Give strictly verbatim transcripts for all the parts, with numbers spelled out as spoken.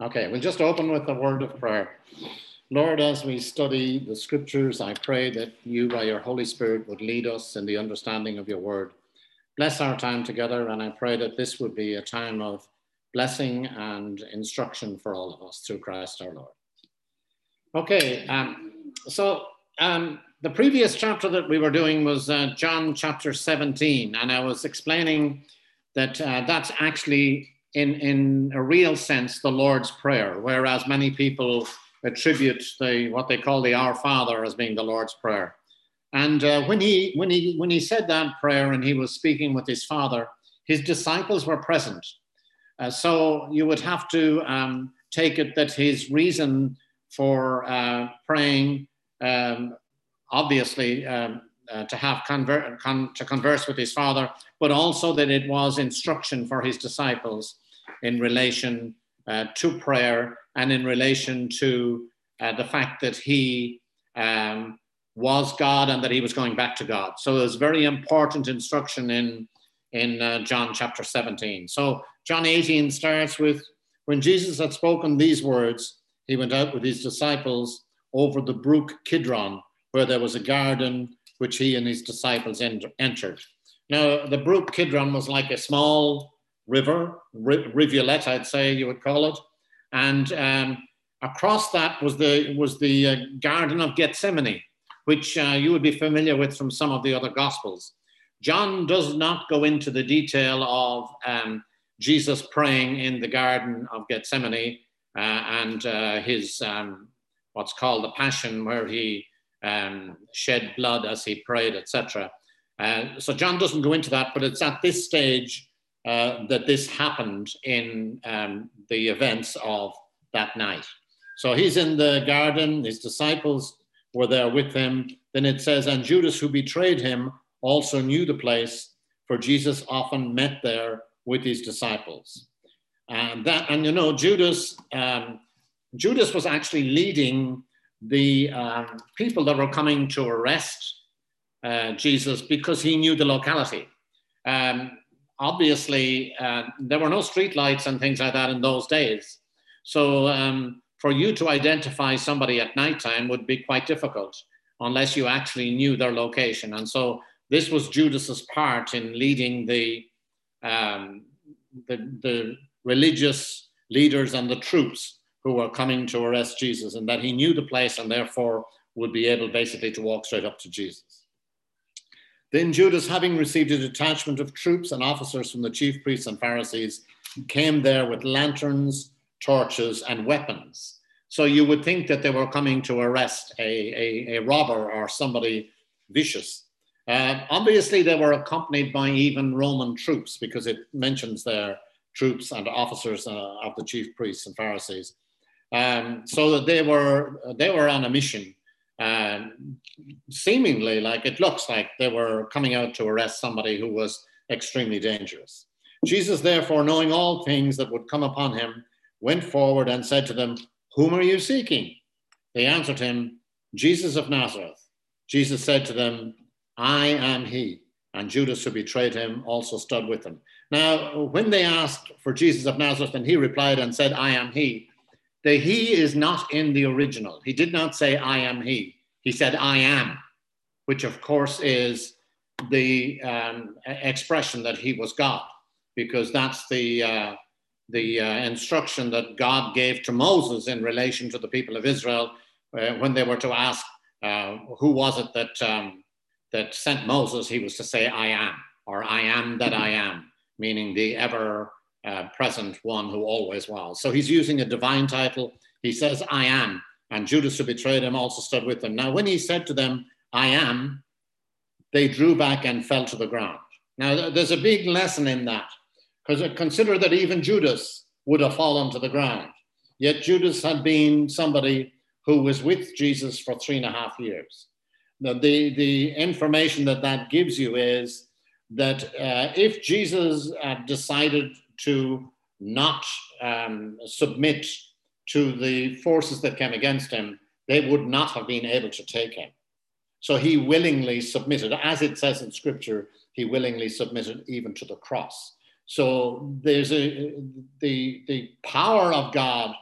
Okay, we'll just open with a word of prayer. Lord, as we study the scriptures, I pray that you, by your Holy Spirit, would lead us in the understanding of your word. Bless our time together, and I pray that this would be a time of blessing and instruction for all of us through Christ our Lord. Okay, um, so um, the previous chapter that we were doing was uh, John chapter seventeen, and I was explaining that uh, that's actually, in, in a real sense, the Lord's Prayer, whereas many people attribute the what they call the Our Father as being the Lord's Prayer. And uh, when he when he when he said that prayer and he was speaking with his Father, his disciples were present. Uh, so you would have to um, take it that his reason for uh, praying, um, obviously, um, uh, to have conver- con- to converse with his Father, but also that it was instruction for his disciples in relation uh, to prayer and in relation to uh, the fact that he um, was God and that he was going back to God. So there's very important instruction in, in uh, John chapter seventeen. So John eighteen starts with, when Jesus had spoken these words, he went out with his disciples over the brook Kidron, where there was a garden which he and his disciples ent- entered. Now, the brook Kidron was like a small river, rivulet, I'd say you would call it. And um, across that was the, was the uh, Garden of Gethsemane, which uh, you would be familiar with from some of the other Gospels. John does not go into the detail of um, Jesus praying in the Garden of Gethsemane uh, and uh, his, um, what's called the Passion, where he um, shed blood as he prayed, et cetera. Uh, so John doesn't go into that, but it's at this stage uh, that this happened in um, the events of that night. So he's in the garden, his disciples were there with him. Then it says, and Judas, who betrayed him, also knew the place, for Jesus often met there with his disciples. And that, and you know, Judas, um, Judas was actually leading the um, people that were coming to arrest uh, Jesus because he knew the locality. Um, obviously, uh, there were no streetlights and things like that in those days. So um, for you to identify somebody at nighttime would be quite difficult unless you actually knew their location. And so this was Judas's part in leading the, um, the, the religious leaders and the troops who were coming to arrest Jesus, and that he knew the place and therefore would be able basically to walk straight up to Jesus. Then Judas, having received a detachment of troops and officers from the chief priests and Pharisees, came there with lanterns, torches, and weapons. So you would think that they were coming to arrest a, a, a robber or somebody vicious. Uh, obviously, they were accompanied by even Roman troops, because it mentions their troops and officers uh, of the chief priests and Pharisees. Um, so that they were they were on a mission. Um, seemingly, like it looks like they were coming out to arrest somebody who was extremely dangerous. Jesus, therefore, knowing all things that would come upon him, went forward and said to them, "Whom are you seeking?" They answered him, "Jesus of Nazareth." Jesus said to them, "I am he." And Judas, who betrayed him, also stood with them. Now, when they asked for Jesus of Nazareth, and he replied and said, "I am he," the he is not in the original. He did not say, "I am he." He said, "I am," which of course is the um, expression that he was God, because that's the, uh, the uh, instruction that God gave to Moses in relation to the people of Israel uh, when they were to ask, uh, who was it that, um, that sent Moses? He was to say, "I am," or "I am that I am," meaning the ever Uh, present one who always was. So he's using a divine title. He says, "I am," and Judas, who betrayed him, also stood with him. Now, when he said to them, "I am," they drew back and fell to the ground. Now, th- there's a big lesson in that, because consider that even Judas would have fallen to the ground. Yet Judas had been somebody who was with Jesus for three and a half years. Now, the, the information that that gives you is that uh, if Jesus uh, decided to not um, submit to the forces that came against him, they would not have been able to take him. So he willingly submitted, as it says in scripture, he willingly submitted even to the cross. So there's a, the, the power of God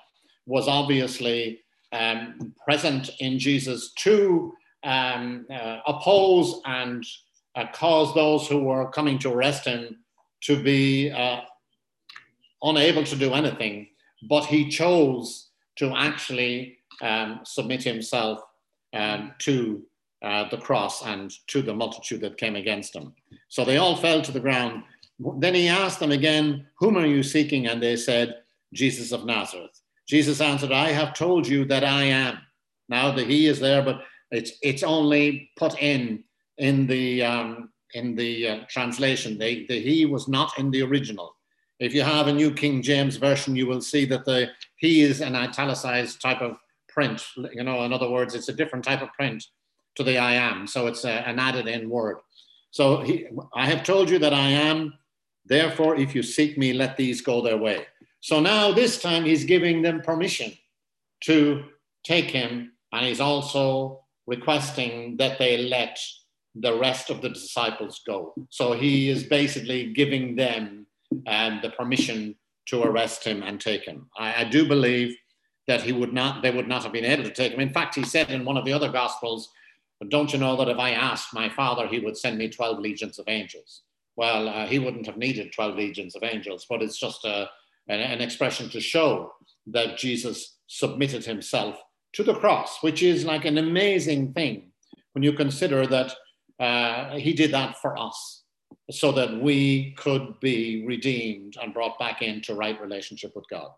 was obviously um, present in Jesus to um, uh, oppose and uh, cause those who were coming to arrest him to be uh, unable to do anything, but he chose to actually um, submit himself um, to uh, the cross and to the multitude that came against him. So they all fell to the ground. Then he asked them again, whom are you seeking? And they said, Jesus of Nazareth. Jesus answered, I have told you that I am. Now the he is there, but it's it's only put in in the um, in the uh, translation. The, the he was not in the original. If you have a New King James Version, you will see that the he is an italicized type of print. You know, in other words, it's a different type of print to the I am. So it's a, an added in word. So he, I have told you that I am. Therefore, if you seek me, let these go their way. So now this time he's giving them permission to take him, and he's also requesting that they let the rest of the disciples go. So he is basically giving them um, the permission to arrest him and take him. I, I do believe that he would not, they would not have been able to take him. In fact, he said in one of the other Gospels, don't you know that if I asked my Father, he would send me twelve legions of angels? Well, uh, he wouldn't have needed twelve legions of angels, but it's just a An, an expression to show that Jesus submitted himself to the cross, which is like an amazing thing when you consider that uh, he did that for us so that we could be redeemed and brought back into right relationship with God.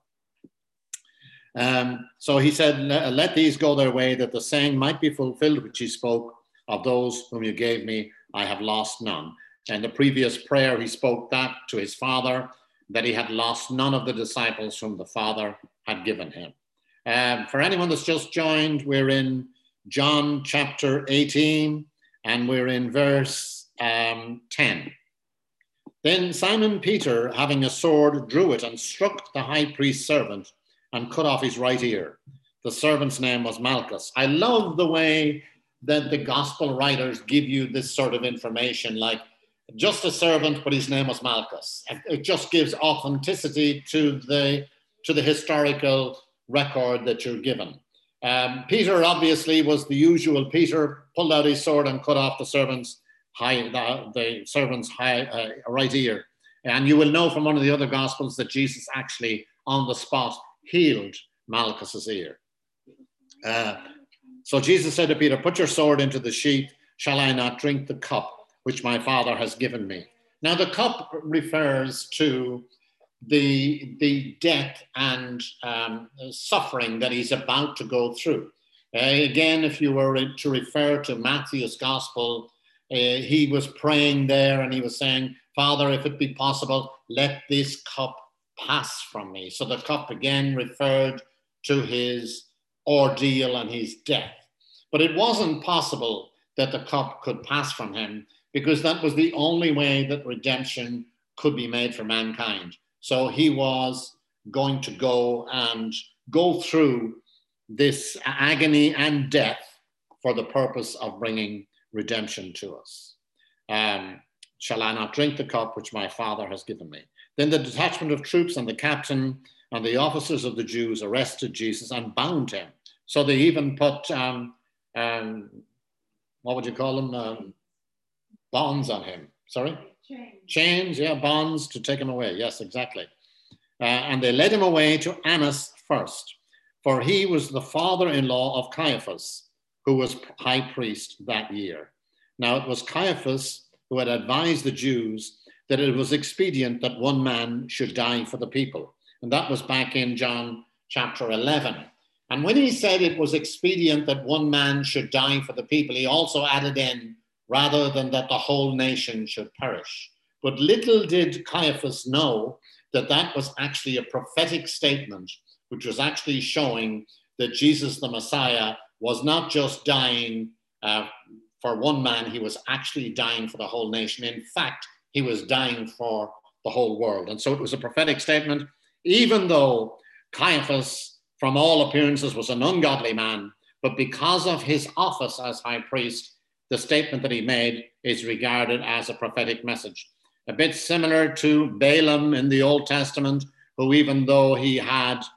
Um, so he said, let these go their way, that the saying might be fulfilled, which he spoke, of those whom you gave me, I have lost none. And the previous prayer, he spoke that to his Father, that he had lost none of the disciples whom the Father had given him. Um, for anyone that's just joined, we're in John chapter eighteen, and we're in verse um, ten. Then Simon Peter, having a sword, drew it and struck the high priest's servant and cut off his right ear. The servant's name was Malchus. I love the way that the gospel writers give you this sort of information, like just a servant, but his name was Malchus. It just gives authenticity to the, to the historical record that you're given. Um, Peter obviously was the usual Peter, pulled out his sword and cut off the servant's high, the, the servant's high, uh, right ear. And you will know from one of the other Gospels that Jesus actually on the spot healed Malchus's ear. Uh, so Jesus said to Peter, put your sword into the sheath. Shall I not drink the cup which my Father has given me? Now the cup refers to the, the death and um, suffering that he's about to go through. Uh, again, if you were to refer to Matthew's Gospel, uh, he was praying there and he was saying, Father, if it be possible, let this cup pass from me. So the cup again referred to his ordeal and his death. But it wasn't possible that the cup could pass from him, because that was the only way that redemption could be made for mankind. So he was going to go and go through this agony and death for the purpose of bringing redemption to us. Um, Shall I not drink the cup which my Father has given me? Then the detachment of troops and the captain and the officers of the Jews arrested Jesus and bound him. So they even put, um, um, what would you call them? Um, bonds on him. Sorry? Chains. Chains, yeah, bonds to take him away. Yes, exactly. Uh, and they led him away to Annas first, for he was the father-in-law of Caiaphas, who was high priest that year. Now it was Caiaphas who had advised the Jews that it was expedient that one man should die for the people. And that was back in John chapter eleven. And when he said it was expedient that one man should die for the people, he also added in, rather than that the whole nation should perish. But little did Caiaphas know that that was actually a prophetic statement, which was actually showing that Jesus the Messiah was not just dying uh, for one man, he was actually dying for the whole nation. In fact, he was dying for the whole world. And so it was a prophetic statement, even though Caiaphas, from all appearances, was an ungodly man, but because of his office as high priest, the statement that he made is regarded as a prophetic message. A bit similar to Balaam in the Old Testament, who even though he had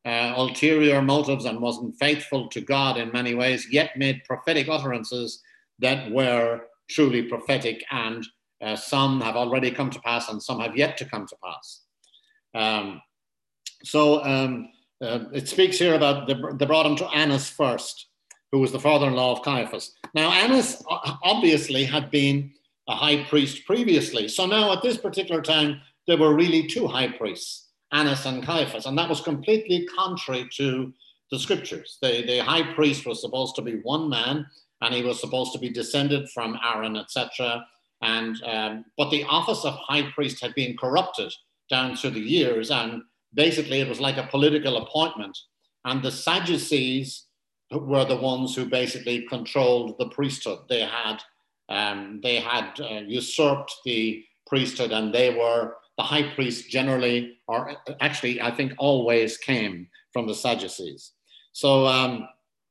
uh, ulterior motives and wasn't faithful to God in many ways, yet made prophetic utterances that were truly prophetic, and uh, some have already come to pass and some have yet to come to pass. Um, so um, uh, it speaks here about the, they brought him to Annas first, who was the father-in-law of Caiaphas. Now, Annas obviously had been a high priest previously. So now at this particular time, there were really two high priests, Annas and Caiaphas, and that was completely contrary to the scriptures. The, the high priest was supposed to be one man, and he was supposed to be descended from Aaron, et cetera. And um, but the office of high priest had been corrupted down through the years, and basically it was like a political appointment. And the Sadducees were the ones who basically controlled the priesthood. They had um, they had uh, usurped the priesthood, and they were the high priest generally, or actually I think always came from the Sadducees. So. Um,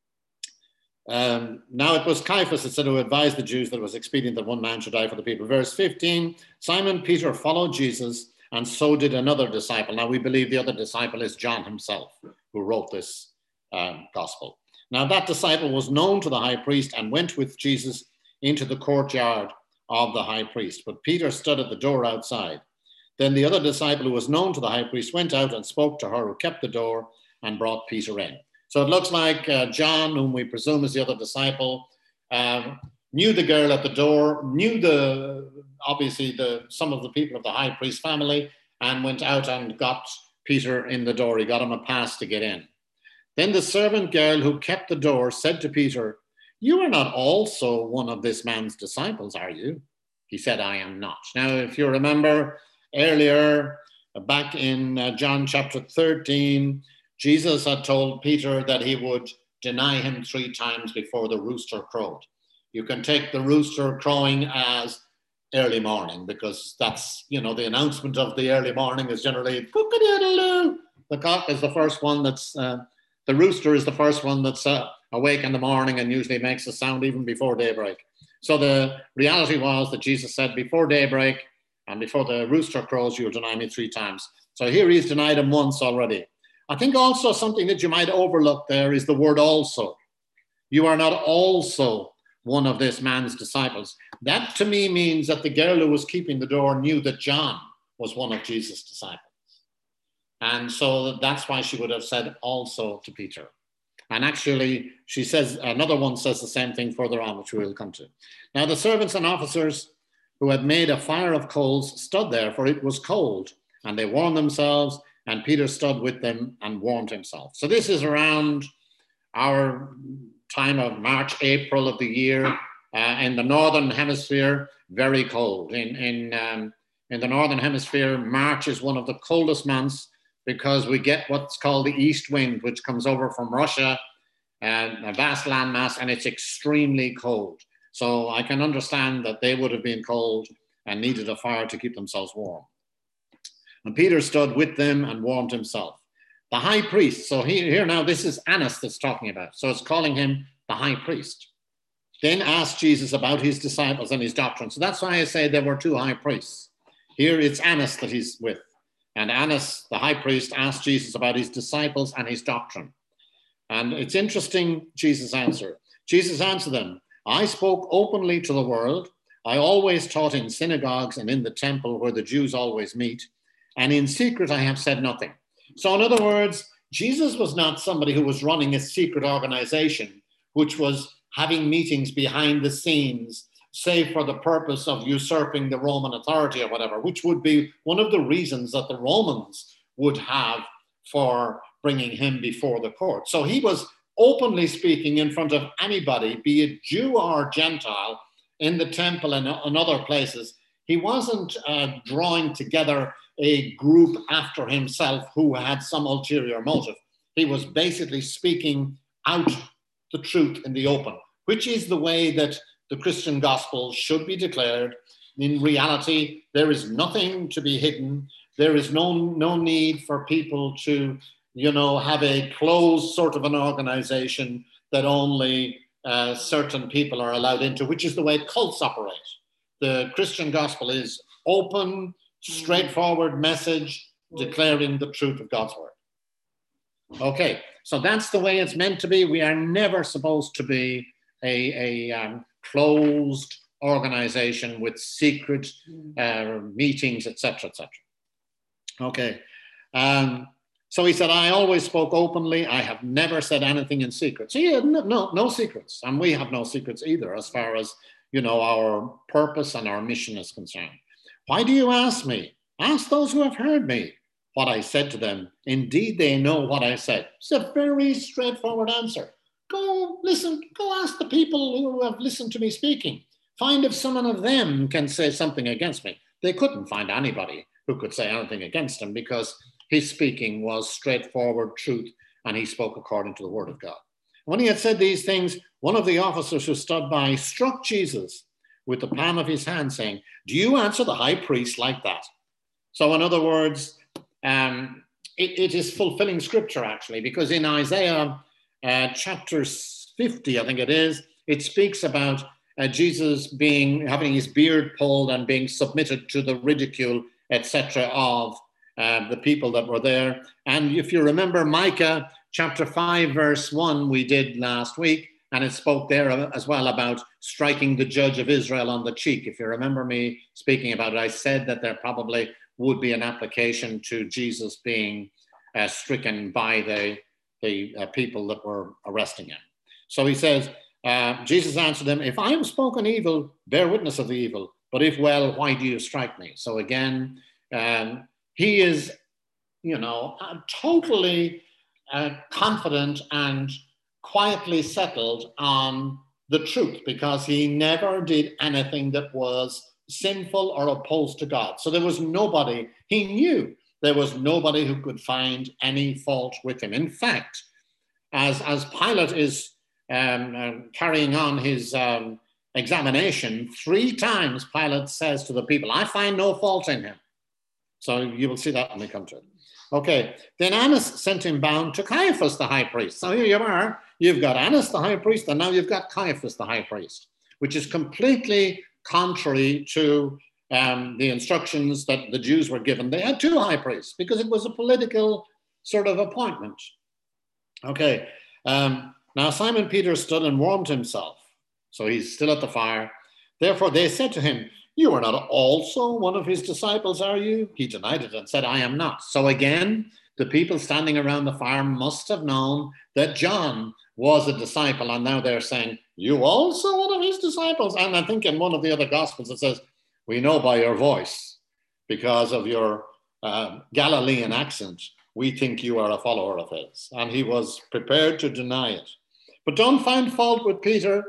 Um, now it was Caiaphas, it said, who advised the Jews that it was expedient that one man should die for the people. Verse fifteen, Simon Peter followed Jesus, and so did another disciple. Now we believe the other disciple is John himself, who wrote this um, gospel. Now that disciple was known to the high priest and went with Jesus into the courtyard of the high priest. But Peter stood at the door outside. Then the other disciple who was known to the high priest went out and spoke to her who kept the door and brought Peter in. So it looks like uh, John, whom we presume is the other disciple, um, knew the girl at the door, knew the obviously the some of the people of the high priest family, and went out and got Peter in the door. He got him a pass to get in. Then the servant girl who kept the door said to Peter, "You are not also one of this man's disciples, are you?" He said, "I am not." Now, if you remember earlier, back in uh, John chapter thirteen, Jesus had told Peter that he would deny him three times before the rooster crowed. You can take the rooster crowing as early morning, because that's, you know, the announcement of the early morning is generally cock-a-doodle-doo. The cock is the first one that's, uh, the rooster is the first one that's uh, awake in the morning and usually makes a sound even before daybreak. So the reality was that Jesus said, before daybreak and before the rooster crows, you'll deny me three times. So here he's denied him once already. I think also something that you might overlook there is the word also. You are not also one of this man's disciples. That to me means that the girl who was keeping the door knew that John was one of Jesus' disciples. And so that's why she would have said also to Peter. And actually, she says, another one says the same thing further on, which we will come to. Now the servants and officers who had made a fire of coals stood there, for it was cold, and they warmed themselves. And Peter stood with them and warmed himself. So this is around our time of March, April of the year. Uh, in the Northern Hemisphere, very cold. In, in, um, in the Northern Hemisphere, March is one of the coldest months because we get what's called the east wind, which comes over from Russia, and a vast landmass, and it's extremely cold. So I can understand that they would have been cold and needed a fire to keep themselves warm. And Peter stood with them and warmed himself. The high priest, so here, here now, this is Annas that's talking about. So it's calling him the high priest. Then asked Jesus about his disciples and his doctrine. So that's why I say there were two high priests. Here it's Annas that he's with. And Annas, the high priest, asked Jesus about his disciples and his doctrine. And it's interesting, Jesus' answer. Jesus answered them, "I spoke openly to the world. I always taught in synagogues and in the temple where the Jews always meet. And in secret, I have said nothing." So in other words, Jesus was not somebody who was running a secret organization, which was having meetings behind the scenes, say for the purpose of usurping the Roman authority or whatever, which would be one of the reasons that the Romans would have for bringing him before the court. So he was openly speaking in front of anybody, be it Jew or Gentile, in the temple and in other places. He wasn't uh, drawing together a group after himself who had some ulterior motive. He was basically speaking out the truth in the open, which is the way that the Christian gospel should be declared. In reality, there is nothing to be hidden. There is no, no need for people to, you know, have a closed sort of an organization that only uh, certain people are allowed into, which is the way cults operate. The Christian gospel is open, straightforward message declaring the truth of God's word. Okay, so that's the way it's meant to be. We are never supposed to be a, a um, closed organization with secret uh, meetings, et cetera, et cetera. Okay. Um, so he said, I always spoke openly. I have never said anything in secret. So yeah, no, no, no secrets. And we have no secrets either as far as, you know, our purpose and our mission is concerned. Why do you ask me? Ask those who have heard me what I said to them. Indeed, they know what I said. It's a very straightforward answer. Go listen, go ask the people who have listened to me speaking. Find if someone of them can say something against me. They couldn't find anybody who could say anything against him because his speaking was straightforward truth and he spoke according to the word of God. When he had said these things, one of the officers who stood by struck Jesus with the palm of his hand, saying, do you answer the high priest like that? So in other words, um, it, it is fulfilling scripture actually, because in Isaiah uh, chapter fifty, I think it is, it speaks about uh, Jesus being having his beard pulled and being submitted to the ridicule, et cetera, of uh, the people that were there. And if you remember Micah chapter five, verse one, we did last week, and it spoke there as well about striking the judge of Israel on the cheek. If you remember me speaking about it, I said that there probably would be an application to Jesus being uh, stricken by the, the uh, people that were arresting him. So he says, uh, Jesus answered them, if I have spoken evil, bear witness of the evil. But if well, why do you strike me? So again, um, he is, you know, uh, totally uh, confident and quietly settled on the truth because he never did anything that was sinful or opposed to God. So there was nobody, he knew there was nobody who could find any fault with him. In fact, as, as Pilate is um, uh, carrying on his um, examination, three times Pilate says to the people, I find no fault in him. So you will see that when we come to it. Okay, then Annas sent him bound to Caiaphas, the high priest. So here you are, you've got Annas, the high priest, and now you've got Caiaphas, the high priest, which is completely contrary to um, the instructions that the Jews were given. They had two high priests because it was a political sort of appointment. Okay, um, now Simon Peter stood and warmed himself. So he's still at the fire. Therefore they said to him, you are not also one of his disciples, are you? He denied it and said, I am not. So again, the people standing around the fire must have known that John was a disciple. And now they're saying, you also one of his disciples? And I think in one of the other Gospels it says, we know by your voice, because of your uh, Galilean accent, we think you are a follower of his. And he was prepared to deny it. But don't find fault with Peter,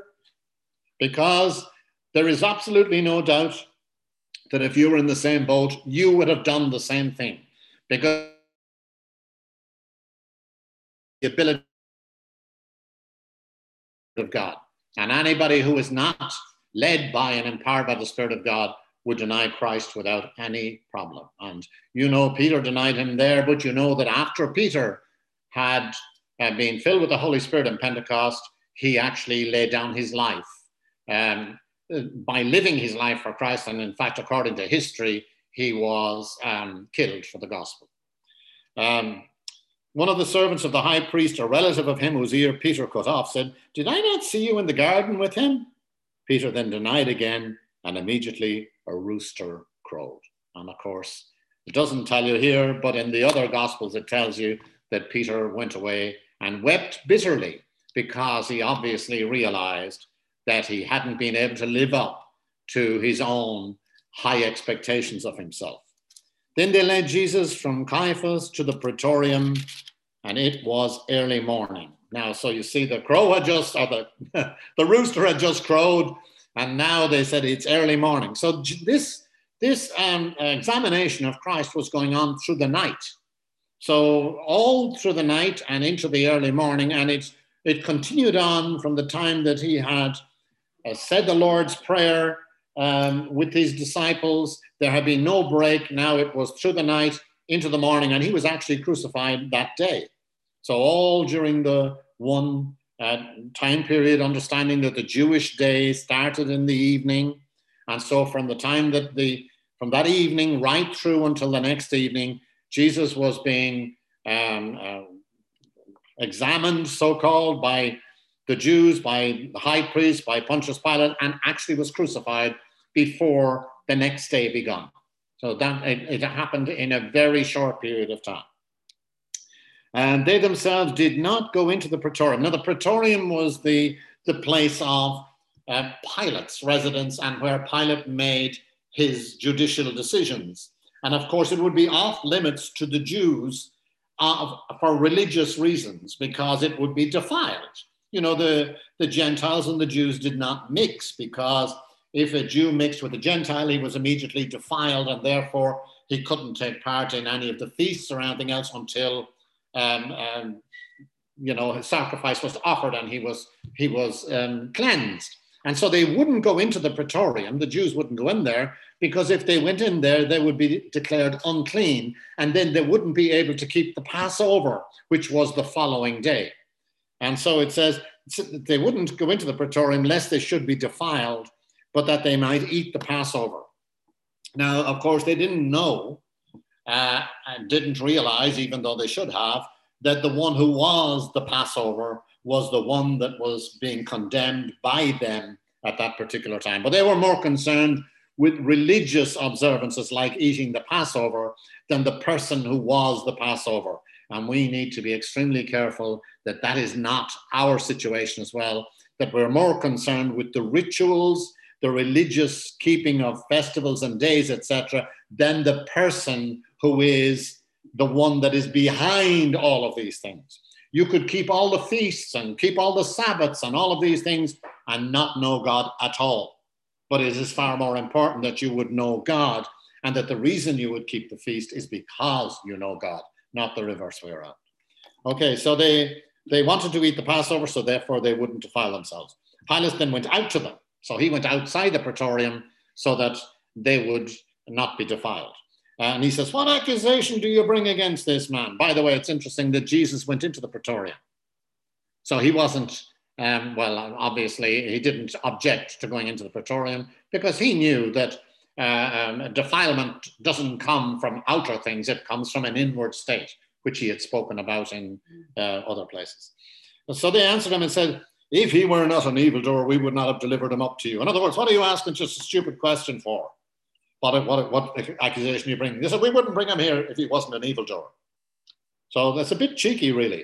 because there is absolutely no doubt that if you were in the same boat, you would have done the same thing. Because the ability of God. And anybody who is not led by and empowered by the Spirit of God would deny Christ without any problem. And you know, Peter denied him there, but you know that after Peter had uh, been filled with the Holy Spirit in Pentecost, he actually laid down his life. Um, by living his life for Christ, and in fact, according to history, he was um, killed for the gospel. Um, one of the servants of the high priest, a relative of him whose ear Peter cut off, said, did I not see you in the garden with him? Peter then denied again, and immediately a rooster crowed. And of course, it doesn't tell you here, but in the other gospels, it tells you that Peter went away and wept bitterly because he obviously realized that he hadn't been able to live up to his own high expectations of himself. Then they led Jesus from Caiaphas to the praetorium, and it was early morning. Now, so you see the crow had just, or the, the rooster had just crowed, and now they said it's early morning. So this, this um, examination of Christ was going on through the night. So all through the night and into the early morning, and it, it continued on from the time that he had Uh, said the Lord's Prayer um, with his disciples. There had been no break. Now it was through the night into the morning, and he was actually crucified that day. So all during the one uh, time period, understanding that the Jewish day started in the evening. And so from the time that the, from that evening right through until the next evening, Jesus was being um, uh, examined, so-called, by the Jews, by the high priest, by Pontius Pilate, and actually was crucified before the next day begun. So that it, it happened in a very short period of time. And they themselves did not go into the praetorium. Now, the praetorium was the, the place of uh, Pilate's residence and where Pilate made his judicial decisions. And of course, it would be off limits to the Jews uh, for religious reasons, because it would be defiled. You know, the, the Gentiles and the Jews did not mix, because if a Jew mixed with a Gentile, he was immediately defiled, and therefore he couldn't take part in any of the feasts or anything else until, um, um, you know, his sacrifice was offered and he was, he was um, cleansed. And so they wouldn't go into the praetorium, the Jews wouldn't go in there, because if they went in there, they would be declared unclean, and then they wouldn't be able to keep the Passover, which was the following day. And so it says they wouldn't go into the praetorium lest they should be defiled, but that they might eat the Passover. Now, of course, they didn't know uh, and didn't realize, even though they should have, that the one who was the Passover was the one that was being condemned by them at that particular time. But they were more concerned with religious observances like eating the Passover than the person who was the Passover. And we need to be extremely careful that that is not our situation as well, that we're more concerned with the rituals, the religious keeping of festivals and days, et cetera, than the person who is the one that is behind all of these things. You could keep all the feasts and keep all the Sabbaths and all of these things and not know God at all. But it is far more important that you would know God, and that the reason you would keep the feast is because you know God, not the reverse way around. Okay, so they, they wanted to eat the Passover, so therefore they wouldn't defile themselves. Pilate then went out to them. So he went outside the praetorium so that they would not be defiled. Uh, and he says, what accusation do you bring against this man? By the way, it's interesting that Jesus went into the praetorium. So he wasn't, um, well, obviously he didn't object to going into the praetorium, because he knew that uh, um, defilement doesn't come from outer things. It comes from an inward state, which he had spoken about in uh, other places. So they answered him and said, if he were not an evildoer, we would not have delivered him up to you. In other words, what are you asking just a stupid question for? What, what, what accusation are you bringing? They said, we wouldn't bring him here if he wasn't an evildoer. So that's a bit cheeky, really.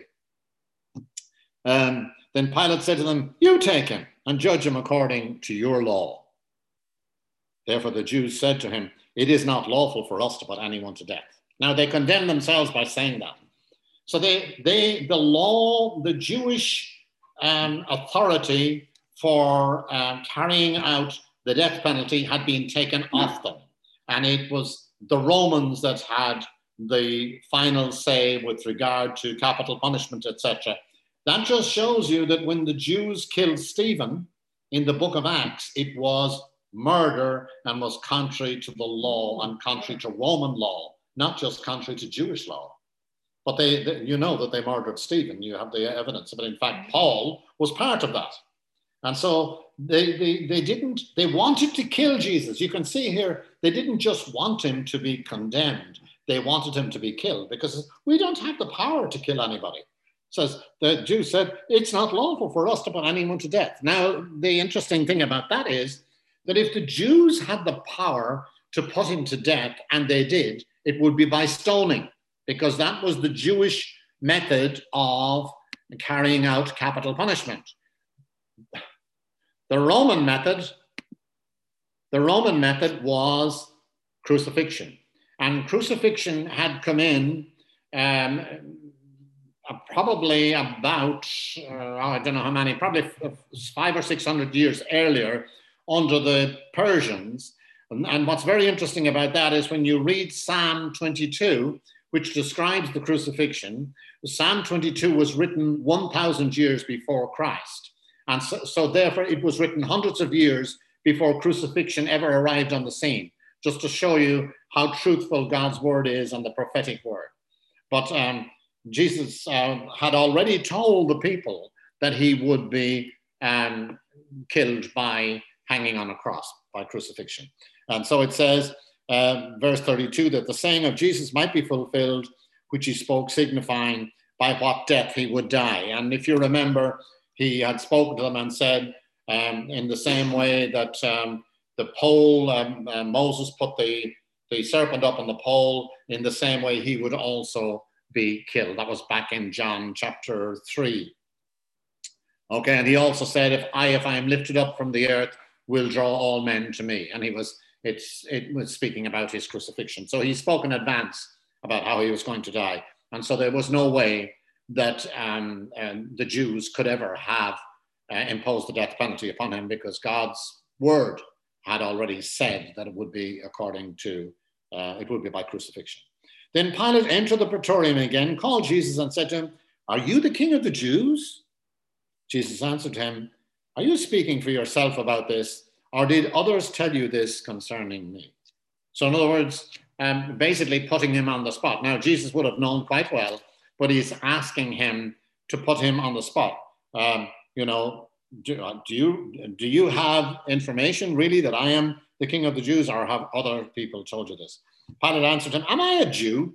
Um, then Pilate said to them, you take him and judge him according to your law. Therefore the Jews said to him, it is not lawful for us to put anyone to death. Now they condemn themselves by saying that. So they, they the law, the Jewish um, authority for uh, carrying out the death penalty had been taken off them. And it was the Romans that had the final say with regard to capital punishment, et cetera. That just shows you that when the Jews killed Stephen in the book of Acts, it was murder and was contrary to the law and contrary to Roman law, not just contrary to Jewish law. But they, they you know that they murdered Stephen. You have the evidence of it. In fact, Paul was part of that. And so they, they, they didn't, they wanted to kill Jesus. You can see here, they didn't just want him to be condemned. They wanted him to be killed, because we don't have the power to kill anybody. Says the Jews said, it's not lawful for us to put anyone to death. Now, the interesting thing about that is that if the Jews had the power to put him to death, and they did, it would be by stoning, because that was the Jewish method of carrying out capital punishment. The Roman method, the Roman method was crucifixion. And crucifixion had come in um, probably about, uh, I don't know how many, probably five or six hundred years earlier under the Persians. And, and what's very interesting about that is when you read Psalm twenty-two, which describes the crucifixion, Psalm twenty-two was written one thousand years before Christ. And so, so therefore it was written hundreds of years before crucifixion ever arrived on the scene, just to show you how truthful God's word is and the prophetic word. But um, Jesus uh, had already told the people that he would be um, killed by hanging on a cross, by crucifixion. And so it says, uh, verse thirty-two, that the saying of Jesus might be fulfilled, which he spoke, signifying by what death he would die. And if you remember, he had spoken to them and said, um, in the same way that um, the pole, um, uh, Moses put the, the serpent up on the pole, in the same way he would also be killed. That was back in John chapter three. Okay, and he also said, if I, if I am lifted up from the earth, will draw all men to me. And he was, it's, it was speaking about his crucifixion. So he spoke in advance about how he was going to die. And so there was no way that um, um, the Jews could ever have uh, imposed the death penalty upon him, because God's word had already said that it would be according to, uh, it would be by crucifixion. Then Pilate entered the praetorium again, called Jesus and said to him, "Are you the king of the Jews?" Jesus answered him, "Are you speaking for yourself about this, or did others tell you this concerning me?" So in other words, um, basically putting him on the spot. Now, Jesus would have known quite well, but he's asking him to put him on the spot. Um, you know, do, uh, do you do you have information really that I am the king of the Jews, or have other people told you this? Pilate answered him, "Am I a Jew?"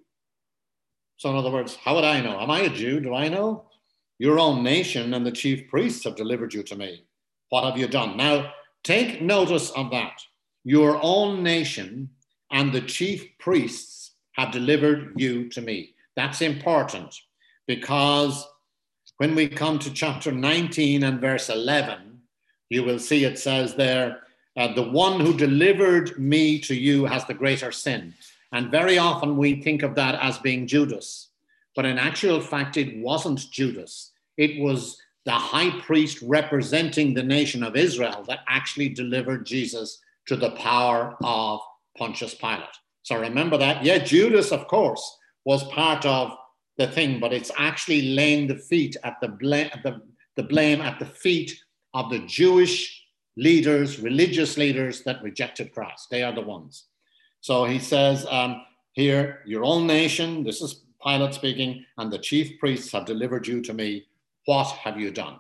So in other words, how would I know? Am I a Jew? Do I know? Your own nation and the chief priests have delivered you to me. What have you done? Now, take notice of that. Your own nation and the chief priests have delivered you to me. That's important, because when we come to chapter nineteen and verse eleven, you will see it says there, uh, the one who delivered me to you has the greater sin. And very often we think of that as being Judas. But in actual fact, it wasn't Judas. It was the high priest representing the nation of Israel that actually delivered Jesus to the power of Pontius Pilate. So remember that. Yeah, Judas, of course, was part of the thing, but it's actually laying the feet at the blame, the, the blame at the feet of the Jewish leaders, religious leaders that rejected Christ. They are the ones. So he says um, here, your own nation, this is Pilate speaking, and the chief priests have delivered you to me. What have you done?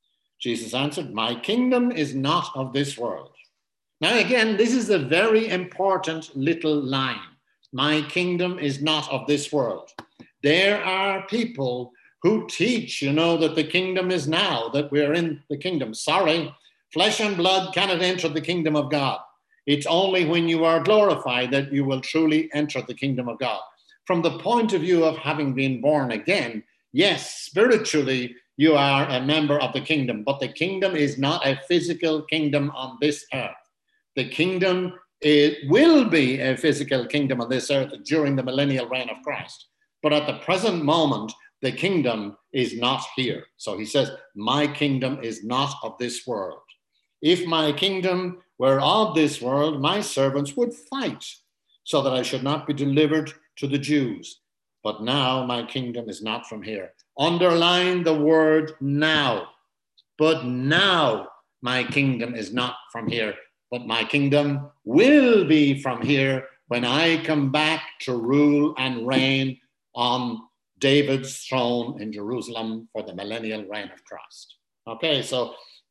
Jesus answered, my kingdom is not of this world. Now again, this is a very important little line. My kingdom is not of this world. There are people who teach, you know, that the kingdom is now, that we're in the kingdom. Sorry, flesh and blood cannot enter the kingdom of God. It's only when you are glorified that you will truly enter the kingdom of God. From the point of view of having been born again, yes, spiritually, you are a member of the kingdom, but the kingdom is not a physical kingdom on this earth. The kingdom it will be a physical kingdom on this earth during the millennial reign of Christ. But at the present moment, the kingdom is not here. So he says, my kingdom is not of this world. If my kingdom were of this world, my servants would fight so that I should not be delivered to the Jews. But now my kingdom is not from here. Underline the word now. But now my kingdom is not from here. But my kingdom will be from here when I come back to rule and reign on David's throne in Jerusalem for the millennial reign of Christ. Okay, so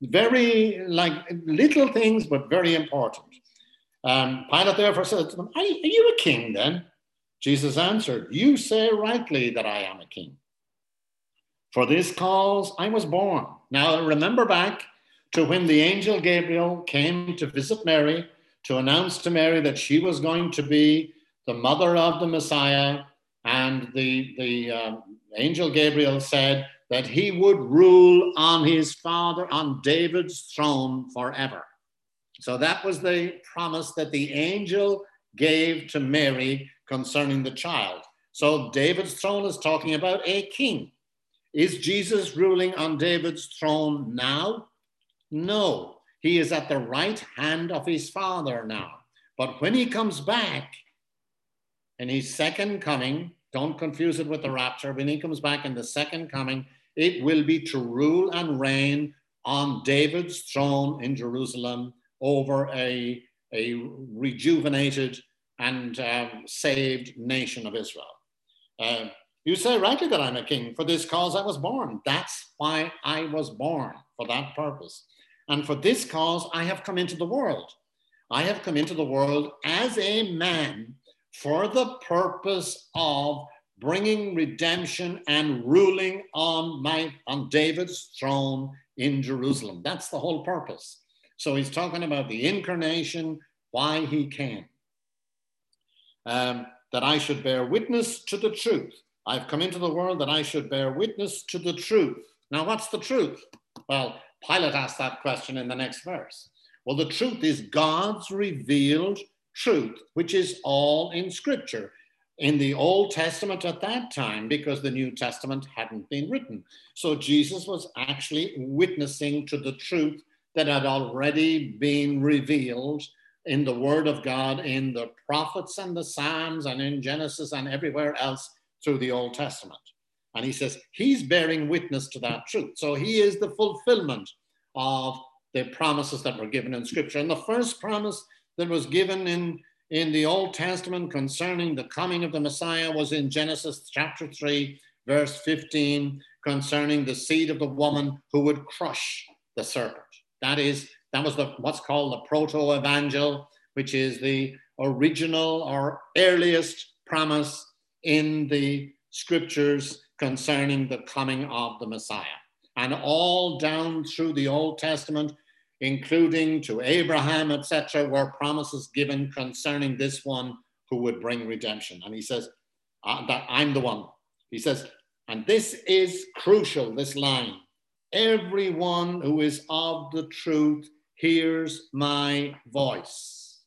very like little things, but very important. Um, Pilate therefore said to them, are you a king then? Jesus answered, you say rightly that I am a king. For this cause I was born. Now remember back to when the angel Gabriel came to visit Mary to announce to Mary that she was going to be the mother of the Messiah. And the, the uh, angel Gabriel said that he would rule on his father, on David's throne forever. So that was the promise that the angel gave to Mary concerning the child. So David's throne is talking about a king. Is Jesus ruling on David's throne now? No, he is at the right hand of his father now. But when he comes back in his second coming, don't confuse it with the rapture, when he comes back in the second coming, it will be to rule and reign on David's throne in Jerusalem over a, a rejuvenated and um, saved nation of Israel. Uh, you say rightly that I'm a king. For this cause I was born. That's why I was born, for that purpose. And for this cause I have come into the world. I have come into the world as a man for the purpose of bringing redemption and ruling on, my, on David's throne in Jerusalem. That's the whole purpose. So he's talking about the incarnation, why he came. Um, that I should bear witness to the truth. I've come into the world that I should bear witness to the truth. Now, what's the truth? Well, Pilate asked that question in the next verse. Well, the truth is God's revealed truth, which is all in Scripture. In the Old Testament at that time, because the New Testament hadn't been written. So Jesus was actually witnessing to the truth that had already been revealed in the Word of God, in the prophets and the Psalms and in Genesis and everywhere else through the Old Testament. And he says he's bearing witness to that truth. So he is the fulfillment of the promises that were given in Scripture. And the first promise that was given in, in the Old Testament concerning the coming of the Messiah was in Genesis chapter three, verse fifteen, concerning the seed of the woman who would crush the serpent. That is, that was the, what's called the proto-evangel, which is the original or earliest promise in the Scriptures concerning the coming of the Messiah. And all down through the Old Testament, including to Abraham, et cetera, were promises given concerning this one who would bring redemption. And he says, uh, that I'm the one. He says, and this is crucial, this line. Everyone who is of the truth hears my voice.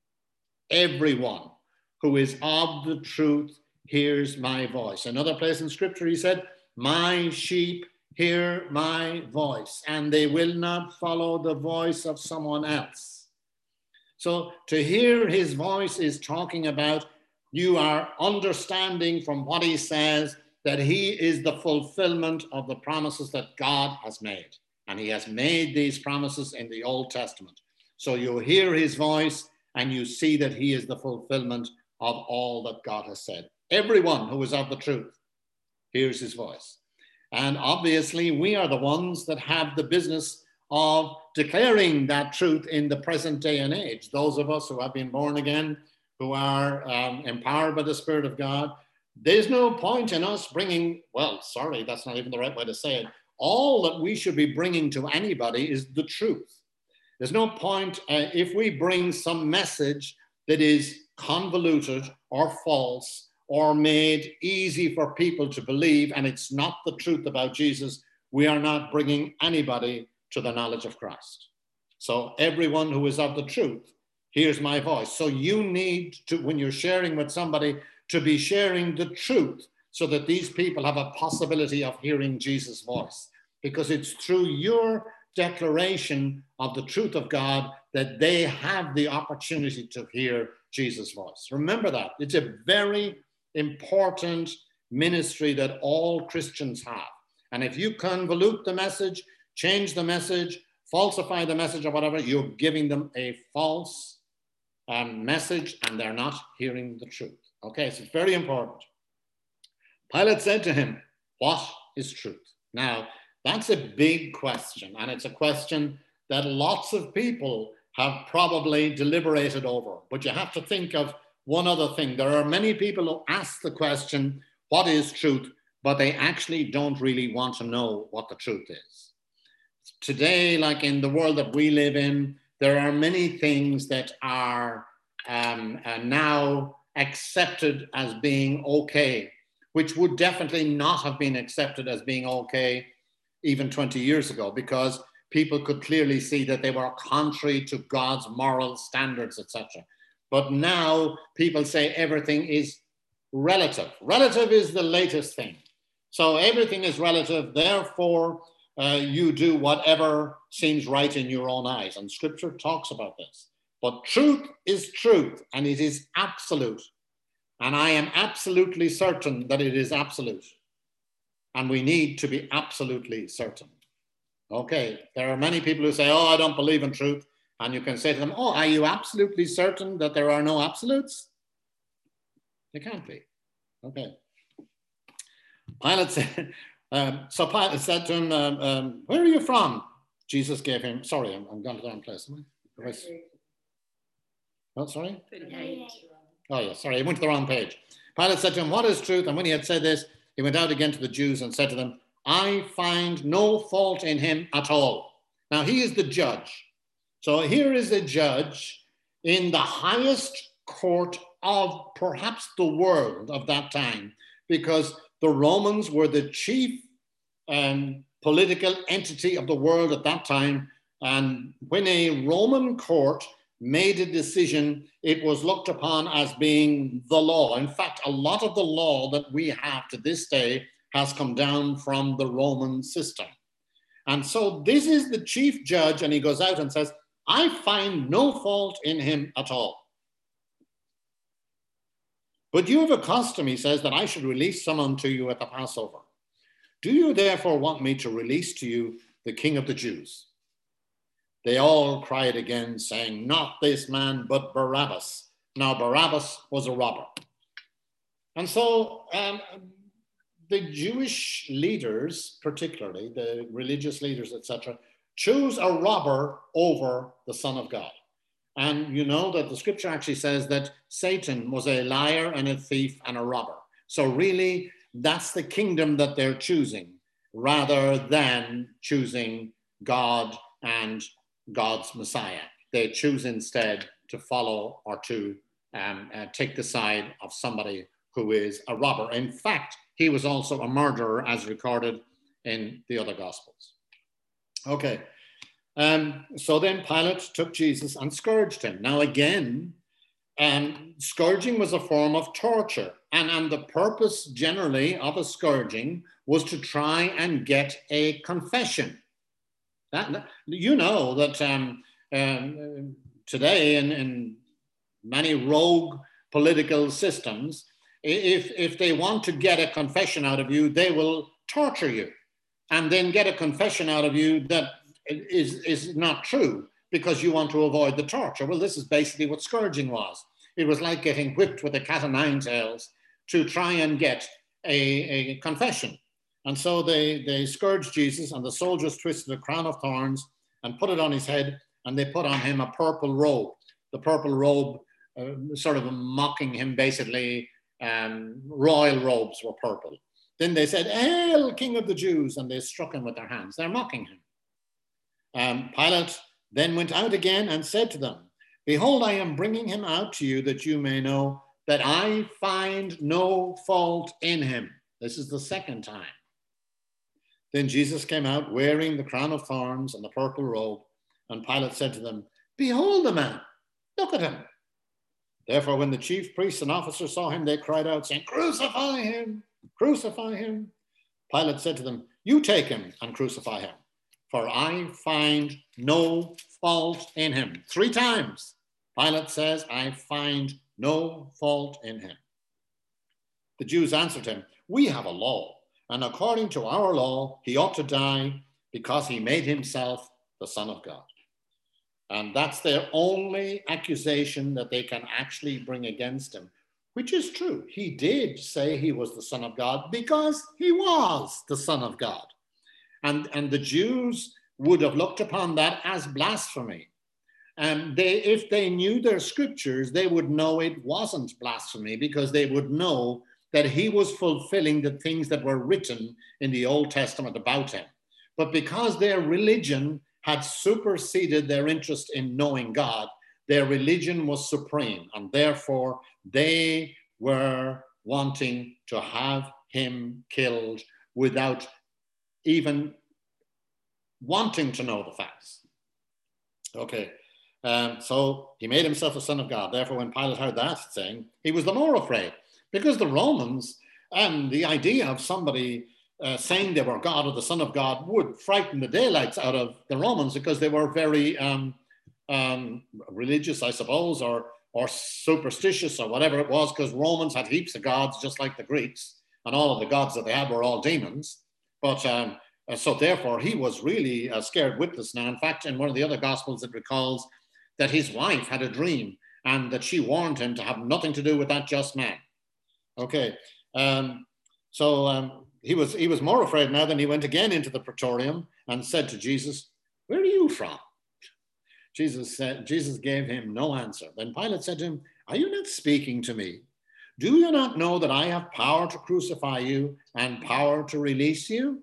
Everyone who is of the truth hears my voice. Another place in Scripture, he said, my sheep hear my voice, and they will not follow the voice of someone else. So to hear his voice is talking about you are understanding from what he says that he is the fulfillment of the promises that God has made. And he has made these promises in the Old Testament. So you hear his voice and you see that he is the fulfillment of all that God has said. Everyone who is of the truth hears his voice. And obviously we are the ones that have the business of declaring that truth in the present day and age. Those of us who have been born again, who are um, empowered by the Spirit of God, there's no point in us bringing, well, sorry, that's not even the right way to say it. All that we should be bringing to anybody is the truth. There's no point uh, if we bring some message that is convoluted or false or made easy for people to believe, and it's not the truth about Jesus, we are not bringing anybody to the knowledge of Christ. So everyone who is of the truth hears my voice. So you need to, when you're sharing with somebody, to be sharing the truth so that these people have a possibility of hearing Jesus' voice. Because it's through your declaration of the truth of God that they have the opportunity to hear Jesus' voice. Remember that. It's a very important ministry that all Christians have. And if you convolute the message, change the message, falsify the message or whatever, you're giving them a false um, message and they're not hearing the truth. Okay, so it's very important. Pilate said to him, what is truth? Now, that's a big question, and it's a question that lots of people have probably deliberated over. But you have to think of one other thing. There are many people who ask the question, what is truth? But they actually don't really want to know what the truth is. Today, like in the world that we live in, there are many things that are um, uh, now accepted as being okay, which would definitely not have been accepted as being okay even twenty years ago, because people could clearly see that they were contrary to God's moral standards, et cetera. But now people say everything is relative. Relative is the latest thing. So everything is relative, therefore uh, you do whatever seems right in your own eyes. And Scripture talks about this. But truth is truth, and it is absolute. And I am absolutely certain that it is absolute. And we need to be absolutely certain. Okay, there are many people who say, oh, I don't believe in truth. And you can say to them, oh, are you absolutely certain that there are no absolutes? They can't be. Okay. Pilate said, um, so Pilate said to him, um, um, where are you from? Jesus gave him, sorry, I'm, I'm going to the wrong place. Am I? Oh, sorry? Oh, yeah, sorry, I went to the wrong page. Pilate said to him, what is truth? And when he had said this, he went out again to the Jews and said to them, I find no fault in him at all. Now he is the judge. So here is a judge in the highest court of perhaps the world of that time, because the Romans were the chief um, political entity of the world at that time. And when a Roman court made a decision, it was looked upon as being the law. In fact, a lot of the law that we have to this day has come down from the Roman system. And so this is the chief judge, and he goes out and says, I find no fault in him at all. But you have a custom, he says, that I should release someone to you at the Passover. Do you therefore want me to release to you the King of the Jews? They all cried again, saying, not this man, but Barabbas. Now Barabbas was a robber. And so um, the Jewish leaders, particularly the religious leaders, et cetera, choose a robber over the Son of God. And you know that the scripture actually says that Satan was a liar and a thief and a robber. So really, that's the kingdom that they're choosing, rather than choosing God and God's Messiah. They choose instead to follow or to um, uh, take the side of somebody who is a robber. In fact, he was also a murderer, as recorded in the other Gospels. Okay. Um, so then Pilate took Jesus and scourged him. Now again, um, scourging was a form of torture. And, and the purpose generally of a scourging was to try and get a confession. That, you know that um, um, today in, in many rogue political systems, if, if they want to get a confession out of you, they will torture you and then get a confession out of you that is, is not true because you want to avoid the torture. Well, this is basically what scourging was. It was like getting whipped with a cat o' nine tails to try and get a, a confession. And so they, they scourged Jesus, and the soldiers twisted a crown of thorns and put it on his head, and they put on him a purple robe. The purple robe, uh, sort of mocking him, basically, um, royal robes were purple. Then they said, "Hail, King of the Jews," and they struck him with their hands. They're mocking him. Um, Pilate then went out again and said to them, "Behold, I am bringing him out to you that you may know that I find no fault in him." This is the second time. Then Jesus came out wearing the crown of thorns and the purple robe. And Pilate said to them, "Behold the man, look at him." Therefore, when the chief priests and officers saw him, they cried out, saying, "Crucify him, crucify him." Pilate said to them, "You take him and crucify him, for I find no fault in him." Three times, Pilate says, "I find no fault in him." The Jews answered him, "We have a law, and according to our law, he ought to die because he made himself the Son of God." And that's their only accusation that they can actually bring against him, which is true. He did say he was the Son of God because he was the Son of God. And, and the Jews would have looked upon that as blasphemy. And they, if they knew their scriptures, they would know it wasn't blasphemy, because they would know that he was fulfilling the things that were written in the Old Testament about him. But because their religion had superseded their interest in knowing God, their religion was supreme, and therefore they were wanting to have him killed without even wanting to know the facts. Okay, um, so he made himself a son of God. Therefore, when Pilate heard that saying, he was the more afraid, because the Romans, and the idea of somebody uh, saying they were God or the Son of God would frighten the daylights out of the Romans, because they were very um, um, religious, I suppose, or, or superstitious or whatever it was, because Romans had heaps of gods, just like the Greeks, and all of the gods that they had were all demons. But um, so therefore, he was really a scared witless now. In fact, in one of the other Gospels, it recalls that his wife had a dream and that she warned him to have nothing to do with that just man. Okay, um, so um, he was he was more afraid now. Than he went again into the praetorium and said to Jesus, "Where are you from?" Jesus said, Jesus gave him no answer. Then Pilate said to him, "Are you not speaking to me? Do you not know that I have power to crucify you and power to release you?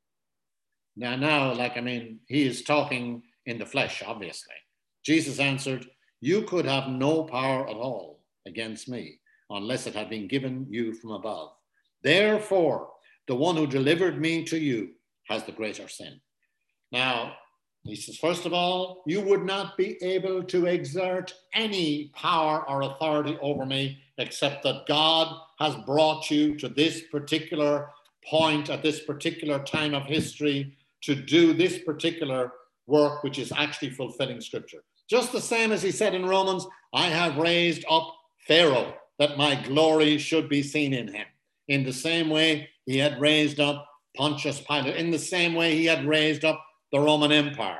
Now, now, like, I mean, he is talking in the flesh, obviously. Jesus answered, you could have no power at all against me unless it had been given you from above. Therefore, the one who delivered me to you has the greater sin. Now, he says, first of all, you would not be able to exert any power or authority over me except that God has brought you to this particular point at this particular time of history to do this particular work, which is actually fulfilling Scripture. Just the same as he said in Romans, I have raised up Pharaoh that my glory should be seen in him. In the same way, he had raised up Pontius Pilate. In the same way, he had raised up the Roman Empire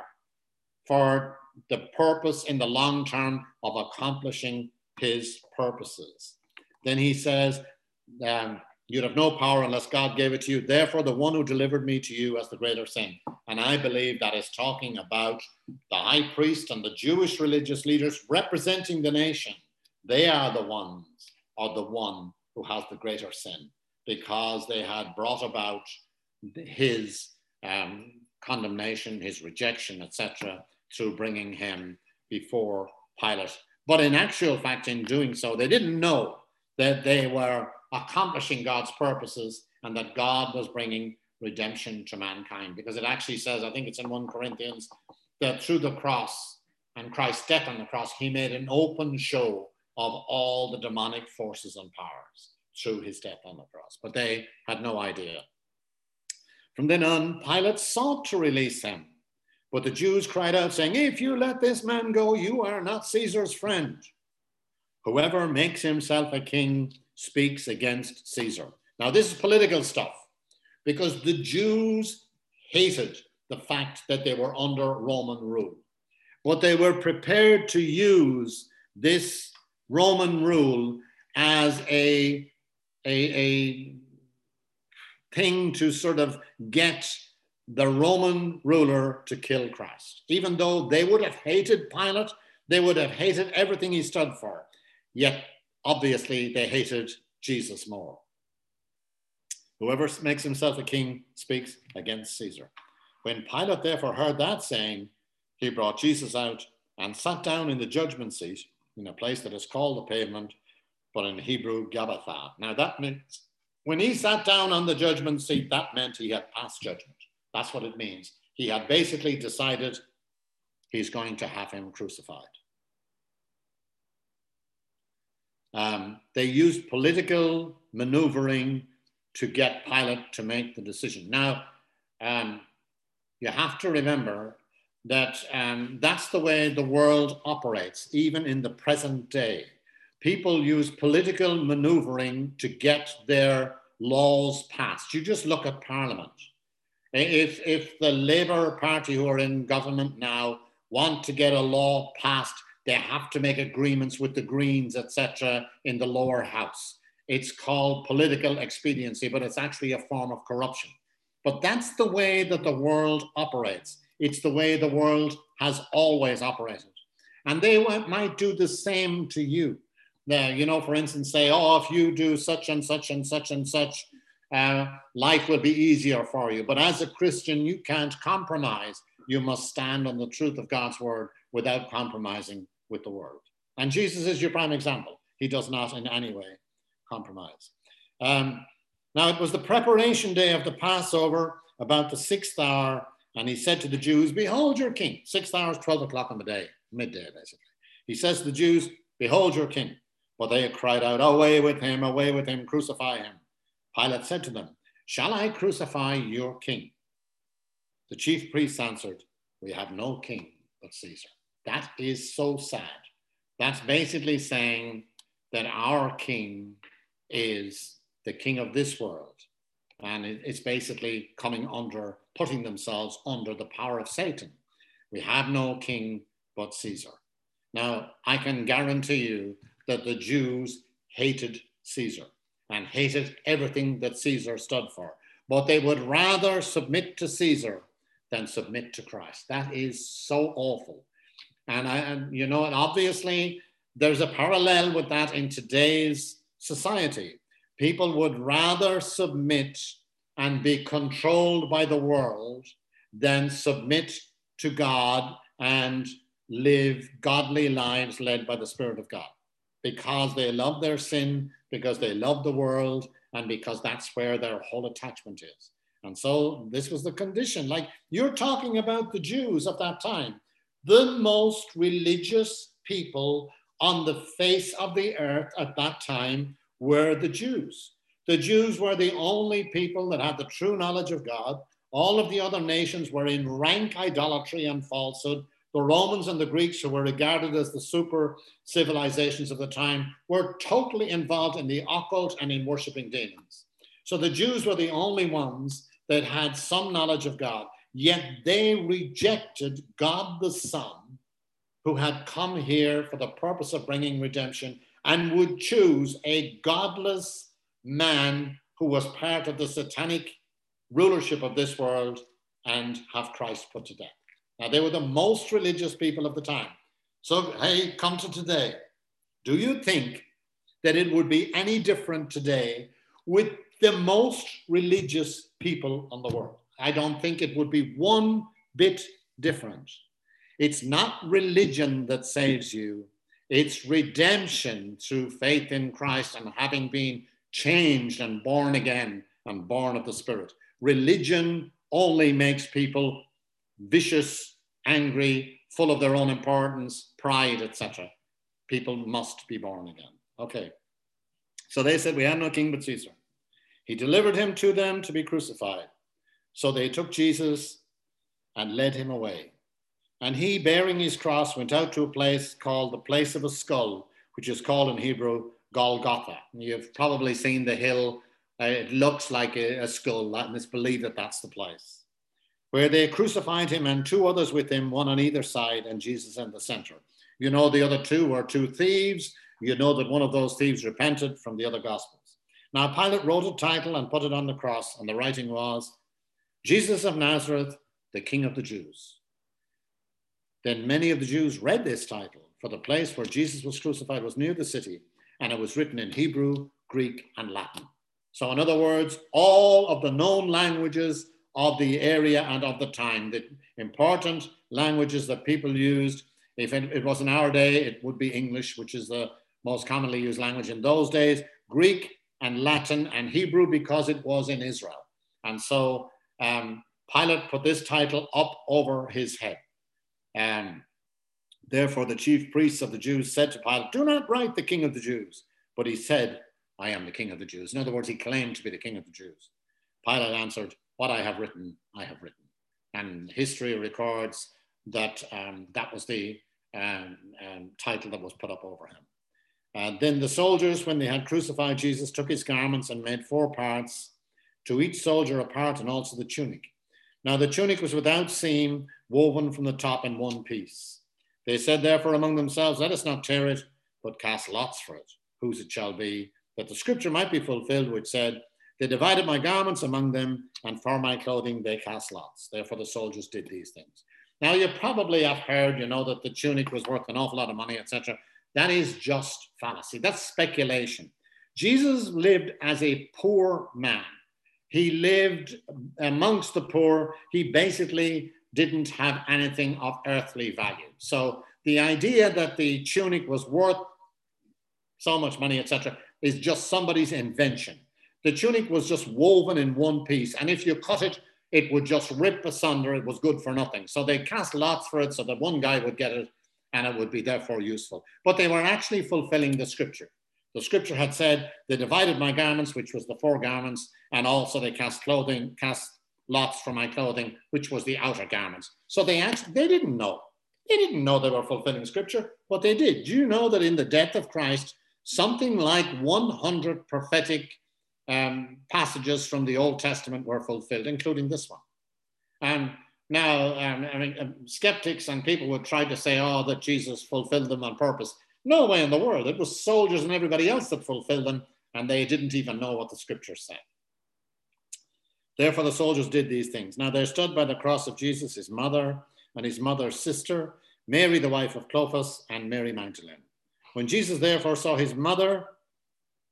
for the purpose in the long term of accomplishing his purposes. Then he says, um, you'd have no power unless God gave it to you. Therefore, the one who delivered me to you has the greater sin. And I believe that is talking about the high priest and the Jewish religious leaders representing the nation. They are the ones, or the one who has the greater sin, because they had brought about his um, condemnation, his rejection, et cetera, through bringing him before Pilate. But in actual fact, in doing so, they didn't know that they were accomplishing God's purposes and that God was bringing redemption to mankind. Because it actually says, I think it's in First Corinthians, that through the cross and Christ's death on the cross, he made an open show of all the demonic forces and powers through his death on the cross. But they had no idea. From then on, Pilate sought to release him. But the Jews cried out, saying, if you let this man go, you are not Caesar's friend. Whoever makes himself a king speaks against Caesar. Now, this is political stuff, because the Jews hated the fact that they were under Roman rule. But they were prepared to use this Roman rule as a, a, a thing to sort of get the Roman ruler to kill Christ. Even though they would have hated Pilate, they would have hated everything he stood for. Yet, obviously, they hated Jesus more. Whoever makes himself a king speaks against Caesar. When Pilate therefore heard that saying, he brought Jesus out and sat down in the judgment seat in a place that is called the Pavement, but in Hebrew, Gabbatha. Now that means, when he sat down on the judgment seat, that meant he had passed judgment. That's what it means. He had basically decided he's going to have him crucified. Um, they used political maneuvering to get Pilate to make the decision. Now, um, you have to remember that um, that's the way the world operates, even in the present day. People use political maneuvering to get their laws passed. You just look at Parliament. If, if the Labour Party, who are in government now, want to get a law passed, they have to make agreements with the Greens, et cetera, in the lower house. It's called political expediency, but it's actually a form of corruption. But that's the way that the world operates. It's the way the world has always operated. And they might do the same to you. Now, you know, for instance, say, oh, if you do such and such and such and such, uh, life will be easier for you. But as a Christian, you can't compromise. You must stand on the truth of God's word without compromising with the world. And Jesus is your prime example. He does not in any way compromise. Um, now, it was the preparation day of the Passover, about the sixth hour, and he said to the Jews, behold your king. Sixth hour is twelve o'clock on the day, midday, basically. He says to the Jews, behold your king. But they cried out, away with him, away with him, crucify him. Pilate said to them, shall I crucify your king? The chief priests answered, we have no king but Caesar. That is so sad. That's basically saying that our king is the king of this world. And it's basically coming under, putting themselves under the power of Satan. We have no king but Caesar. Now, I can guarantee you that the Jews hated Caesar and hated everything that Caesar stood for. But they would rather submit to Caesar than submit to Christ. That is so awful. And, I, and you know, and obviously there's a parallel with that in today's society. People would rather submit and be controlled by the world than submit to God and live godly lives led by the Spirit of God, because they love their sin, because they love the world, and because that's where their whole attachment is. And so this was the condition. Like, you're talking about the Jews of that time, the most religious people on the face of the earth at that time were the Jews. The Jews were the only people that had the true knowledge of God. All of the other nations were in rank idolatry and falsehood. The Romans and the Greeks, who were regarded as the super civilizations of the time, were totally involved in the occult and in worshiping demons. So the Jews were the only ones that had some knowledge of God, yet they rejected God the Son, who had come here for the purpose of bringing redemption, and would choose a godless man who was part of the satanic rulership of this world and have Christ put to death. Now, they were the most religious people of the time. So, hey, come to today. Do you think that it would be any different today with the most religious people on the world? I don't think it would be one bit different. It's not religion that saves you. It's redemption through faith in Christ and having been changed and born again and born of the Spirit. Religion only makes people vicious, angry, full of their own importance, pride, et cetera. People must be born again. Okay. So they said, we have no king but Caesar. He delivered him to them to be crucified. So they took Jesus and led him away. And he, bearing his cross, went out to a place called the place of a skull, which is called in Hebrew Golgotha. You've probably seen the hill. Uh, it looks like a, a skull, and it's believed that that's the place, where they crucified him and two others with him, one on either side, and Jesus in the center. You know, the other two were two thieves. You know that one of those thieves repented from the other Gospels. Now, Pilate wrote a title and put it on the cross, and the writing was, Jesus of Nazareth, the King of the Jews. Then many of the Jews read this title, for the place where Jesus was crucified was near the city, and it was written in Hebrew, Greek, and Latin. So in other words, all of the known languages of the area and of the time, the important languages that people used. If it, it was in our day, it would be English, which is the most commonly used language in those days, Greek and Latin and Hebrew, because it was in Israel. And so um, Pilate put this title up over his head. Um, therefore, the chief priests of the Jews said to Pilate, do not write the King of the Jews. But he said, I am the King of the Jews. In other words, he claimed to be the King of the Jews. Pilate answered, what I have written, I have written. And history records that um, that was the um, um, title that was put up over him. Uh, then the soldiers, when they had crucified Jesus, took his garments and made four parts, to each soldier a part, and also the tunic. Now the tunic was without seam, woven from the top in one piece. They said therefore among themselves, let us not tear it, but cast lots for it, whose it shall be, that the scripture might be fulfilled, which said, they divided my garments among them, and for my clothing they cast lots. Therefore the soldiers did these things. Now you probably have heard, you know, that the tunic was worth an awful lot of money, et cetera. That is just fallacy. That's speculation. Jesus lived as a poor man. He lived amongst the poor. He basically didn't have anything of earthly value. So the idea that the tunic was worth so much money, et cetera, is just somebody's invention. The tunic was just woven in one piece, and if you cut it, it would just rip asunder. It was good for nothing. So they cast lots for it so that one guy would get it, and it would be therefore useful. But they were actually fulfilling the scripture. The scripture had said, they divided my garments, which was the four garments, and also they cast clothing, cast lots for my clothing, which was the outer garments. So they actually, they didn't know. They didn't know they were fulfilling scripture, but they did. Do you know that in the death of Christ, something like one hundred prophetic um, passages from the Old Testament were fulfilled, including this one? And now, um, I mean, um, skeptics and people would try to say, oh, that Jesus fulfilled them on purpose. No way in the world. It was soldiers and everybody else that fulfilled them, and they didn't even know what the scriptures said. Therefore, the soldiers did these things. Now, there stood by the cross of Jesus his mother and his mother's sister, Mary, the wife of Clopas, and Mary Magdalene. When Jesus therefore saw his mother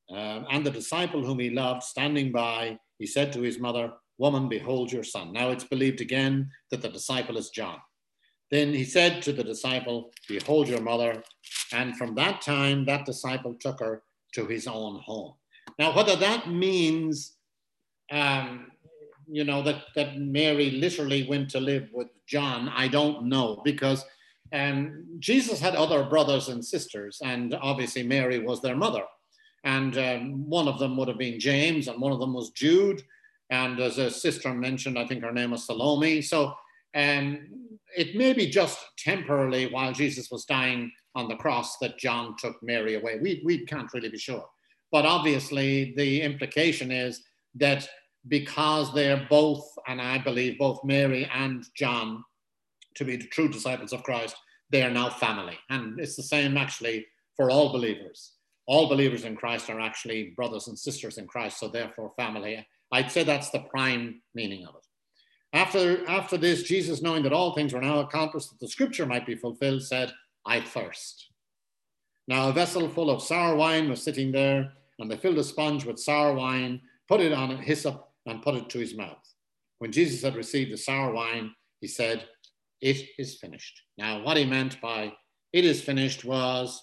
Um, and the disciple whom he loved, standing by, he said to his mother, "Woman, behold your son." Now it's believed again that the disciple is John. Then he said to the disciple, "Behold your mother." And from that time, that disciple took her to his own home. Now, whether that means, um, you know, that, that Mary literally went to live with John, I don't know, because um, Jesus had other brothers and sisters, and obviously Mary was their mother. And um, one of them would have been James, and one of them was Jude. And as a sister mentioned, I think her name was Salome. So um, it may be just temporarily while Jesus was dying on the cross that John took Mary away. We, we can't really be sure. But obviously the implication is that because they're both, and I believe both Mary and John to be the true disciples of Christ, they are now family. And it's the same actually for all believers. All believers in Christ are actually brothers and sisters in Christ, so therefore family. I'd say that's the prime meaning of it. After, after this, Jesus, knowing that all things were now accomplished, that the scripture might be fulfilled, said, "I thirst." Now a vessel full of sour wine was sitting there, and they filled a sponge with sour wine, put it on a hyssop, and put it to his mouth. When Jesus had received the sour wine, he said, "It is finished." Now what he meant by "it is finished" was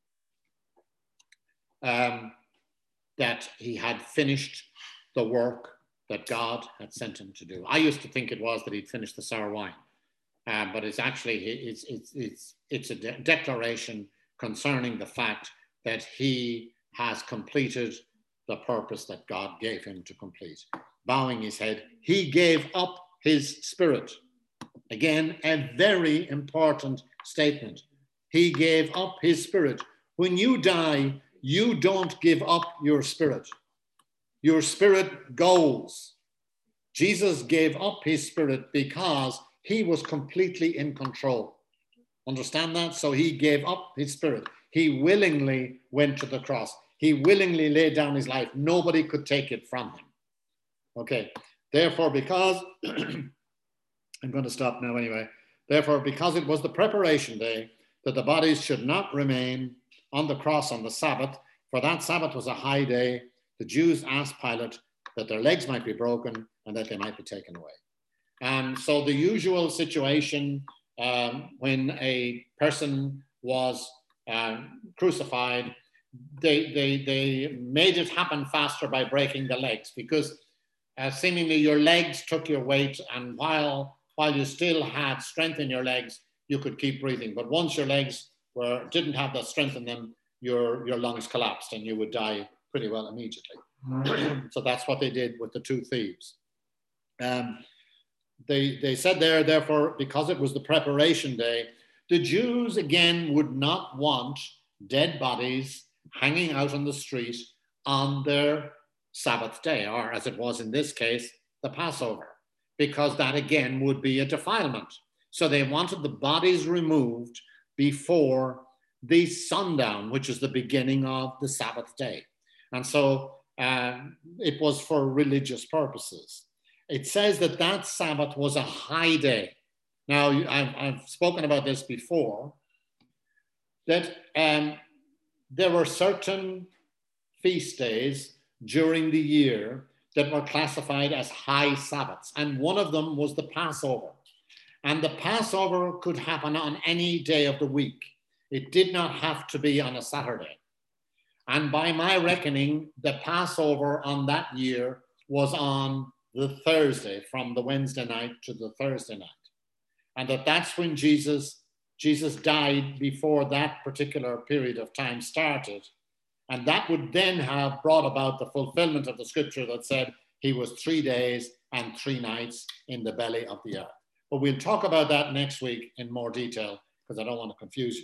um, that he had finished the work that God had sent him to do. I used to think it was that he'd finished the sour wine, uh, but it's actually, it's, it's, it's, it's a de- declaration concerning the fact that he has completed the purpose that God gave him to complete. Bowing his head, he gave up his spirit. Again, a very important statement. He gave up his spirit. When you die, you don't give up your spirit. Your spirit goes. Jesus gave up his spirit because he was completely in control. Understand that? So he gave up his spirit. He willingly went to the cross. He willingly laid down his life. Nobody could take it from him. Okay. Therefore, because, I'm going to stop now anyway. Therefore, because it was the preparation day, that the bodies should not remain on the cross on the Sabbath, for that Sabbath was a high day, the Jews asked Pilate that their legs might be broken and that they might be taken away. And so the usual situation um, when a person was um, crucified, they, they, they made it happen faster by breaking the legs, because uh, seemingly your legs took your weight, and while, while you still had strength in your legs, you could keep breathing. But once your legs were, didn't have that strength in them, your, your lungs collapsed and you would die pretty well immediately. So that's what they did with the two thieves. Um, they, they said there, therefore, because it was the preparation day, the Jews again would not want dead bodies hanging out on the street on their Sabbath day, or as it was in this case, the Passover, because that again would be a defilement. So they wanted the bodies removed before the sundown, which is the beginning of the Sabbath day. And so um, it was for religious purposes. It says that that Sabbath was a high day. Now, I've, I've spoken about this before, that um, there were certain feast days during the year that were classified as high Sabbaths. And one of them was the Passover. And the Passover could happen on any day of the week. It did not have to be on a Saturday. And by my reckoning, the Passover on that year was on the Thursday, from the Wednesday night to the Thursday night. And that that's when Jesus, Jesus died before that particular period of time started. And that would then have brought about the fulfillment of the scripture that said he was three days and three nights in the belly of the earth. But we'll talk about that next week in more detail, because I don't want to confuse you.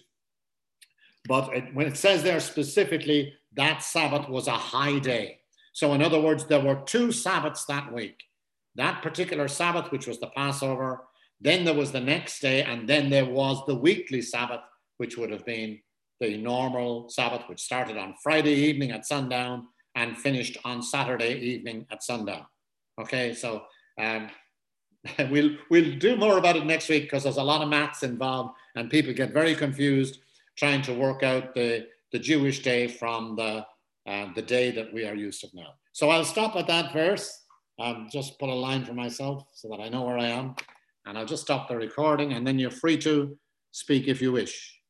But it, when it says there specifically, that Sabbath was a high day. So in other words, there were two Sabbaths that week. That particular Sabbath, which was the Passover, then there was the next day, and then there was the weekly Sabbath, which would have been the normal Sabbath, which started on Friday evening at sundown and finished on Saturday evening at sundown. Okay, so um, we'll, we'll do more about it next week, because there's a lot of maths involved and people get very confused trying to work out the, the Jewish day from the, uh, the day that we are used to now. So I'll stop at that verse. I'll just put a line for myself so that I know where I am. And I'll just stop the recording, and then you're free to speak if you wish.